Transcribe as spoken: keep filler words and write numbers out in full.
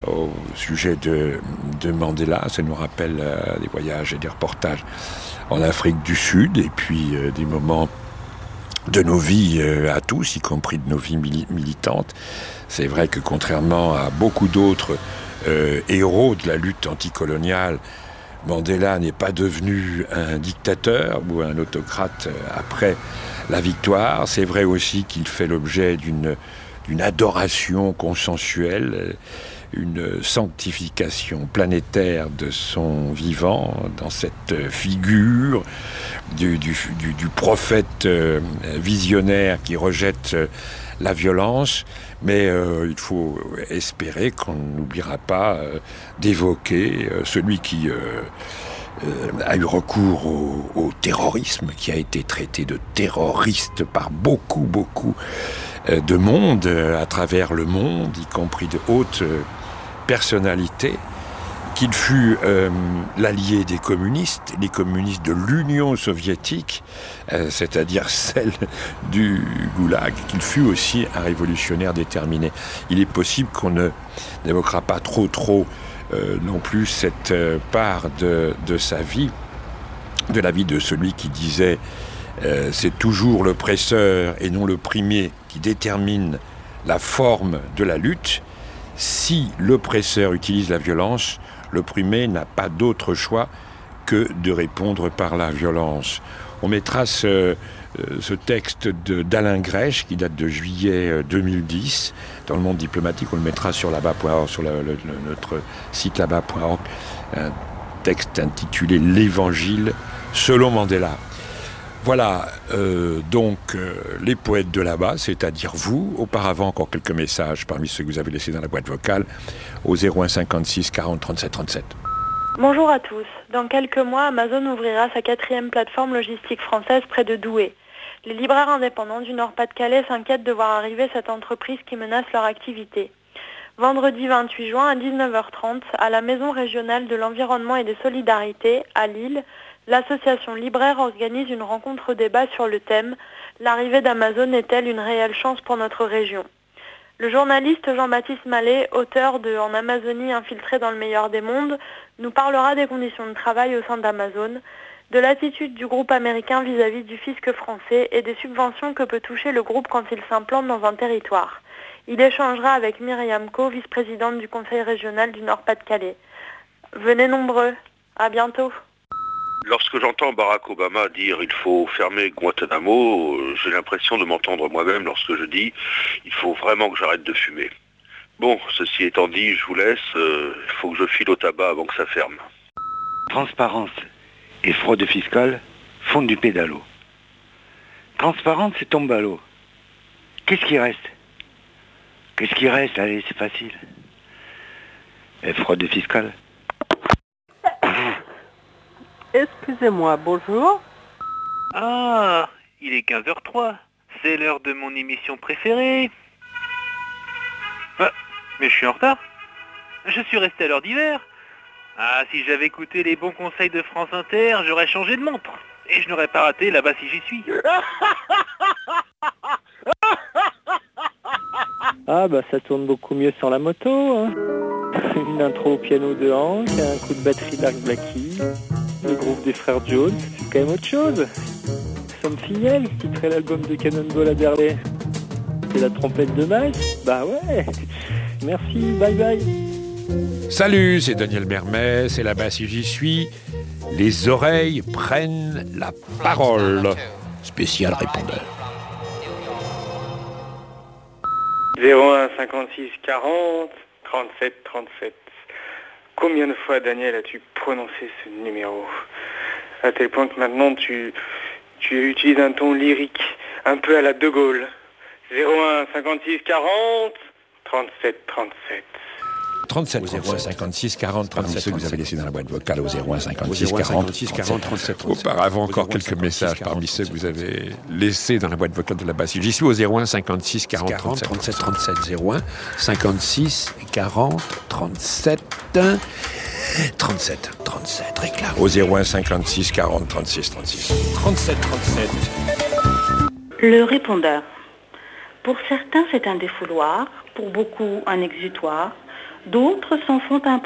au sujet de, de Mandela. Ça nous rappelle euh, des voyages et des reportages en Afrique du Sud, et puis euh, des moments de nos vies euh, à tous, y compris de nos vies mili- militantes. C'est vrai que contrairement à beaucoup d'autres euh, héros de la lutte anticoloniale, Mandela n'est pas devenu un dictateur ou un autocrate après la victoire. C'est vrai aussi qu'il fait l'objet d'une, d'une adoration consensuelle, une sanctification planétaire de son vivant, dans cette figure du, du, du, du prophète euh, visionnaire qui rejette euh, la violence. Mais euh, il faut espérer qu'on n'oubliera pas euh, d'évoquer euh, celui qui euh, euh, a eu recours au, au terrorisme, qui a été traité de terroriste par beaucoup, beaucoup euh, de monde euh, à travers le monde, y compris de hautes euh, personnalités, qu'il fut euh, l'allié des communistes, les communistes de l'Union soviétique, euh, c'est-à-dire celle du goulag, qu'il fut aussi un révolutionnaire déterminé. Il est possible qu'on ne n'évoquera pas trop trop euh, non plus cette euh, part de, de sa vie, de la vie de celui qui disait euh, c'est toujours l'oppresseur et non l'opprimé qui détermine la forme de la lutte. Si l'oppresseur utilise la violence, l'opprimé n'a pas d'autre choix que de répondre par la violence. On mettra ce, ce texte de, d'Alain Grèche, qui date de juillet deux mille dix, dans le monde diplomatique. On le mettra sur là-bas point org, sur le, le, notre site là-bas point org, un texte intitulé « L'Évangile selon Mandela ». Voilà, euh, donc euh, les poètes de là-bas, c'est-à-dire vous. Auparavant, encore quelques messages parmi ceux que vous avez laissés dans la boîte vocale au zéro un cinquante-six quarante trente-sept trente-sept. Bonjour à tous. Dans quelques mois, Amazon ouvrira sa quatrième plateforme logistique française près de Douai. Les libraires indépendants du Nord-Pas-de-Calais s'inquiètent de voir arriver cette entreprise qui menace leur activité. Vendredi vingt-huit juin à dix-neuf heures trente, à la Maison régionale de l'environnement et des solidarités, à Lille, l'association Libraire organise une rencontre-débat sur le thème « L'arrivée d'Amazon est-elle une réelle chance pour notre région ?» Le journaliste Jean-Baptiste Mallet, auteur de « En Amazonie, infiltré dans le meilleur des mondes », nous parlera des conditions de travail au sein d'Amazon, de l'attitude du groupe américain vis-à-vis du fisc français et des subventions que peut toucher le groupe quand il s'implante dans un territoire. Il échangera avec Myriam Co, vice-présidente du Conseil régional du Nord-Pas-de-Calais. Venez nombreux. À bientôt. Lorsque j'entends Barack Obama dire il faut fermer Guantanamo, j'ai l'impression de m'entendre moi-même lorsque je dis il faut vraiment que j'arrête de fumer. Bon, ceci étant dit, je vous laisse, il euh, faut que je file au tabac avant que ça ferme. Transparence et fraude fiscale font du pédalo. Transparence, c'est tombe à l'eau. Qu'est-ce qui reste Qu'est-ce qui reste Allez, c'est facile. Et fraude fiscale. Excusez-moi, bonjour. Ah, il est quinze heures trois. C'est l'heure de mon émission préférée. Ah, mais je suis en retard. Je suis resté à l'heure d'hiver. Ah, si j'avais écouté les bons conseils de France Inter, j'aurais changé de montre. Et je n'aurais pas raté là-bas si j'y suis. Ah bah ça tourne beaucoup mieux sur la moto, hein. Une intro au piano de Hank, un coup de batterie d'Arc Blackie, le groupe des frères Jones, c'est quand même autre chose. Something qui titrait l'album de Cannonball Adderley. C'est la trompette de Mike. Bah ouais. Merci, bye bye. Salut, c'est Daniel Mermet, c'est là-bas si j'y suis. Les oreilles prennent la parole. Spécial répondeur. zéro un cinquante-six quarante trente-sept trente-sept. Combien de fois, Daniel, as-tu prononcé ce numéro ? À tel point que maintenant tu, tu utilises un ton lyrique, un peu à la De Gaulle. zéro un cinquante-six quarante trente-sept trente-sept. trente-sept, au zéro un cinquante-six quarante trente-sept, ceux que vous avez laissé dans la boîte vocale au zéro un cinquante-six quarante trente-sept. Auparavant, encore quelques messages parmi ceux que vous avez laissés dans la boîte vocale de la basse. J'y suis au zéro un cinquante-six quarante trente-sept trente-sept. zéro un cinquante-six quarante trente-sept trente-sept trente-sept. Réclame. Au zéro un cinquante-six quarante trente-six trente-six. trente-sept trente-sept. Le répondeur. Pour certains, c'est un défouloir, pour beaucoup, un exutoire. D'autres s'en font un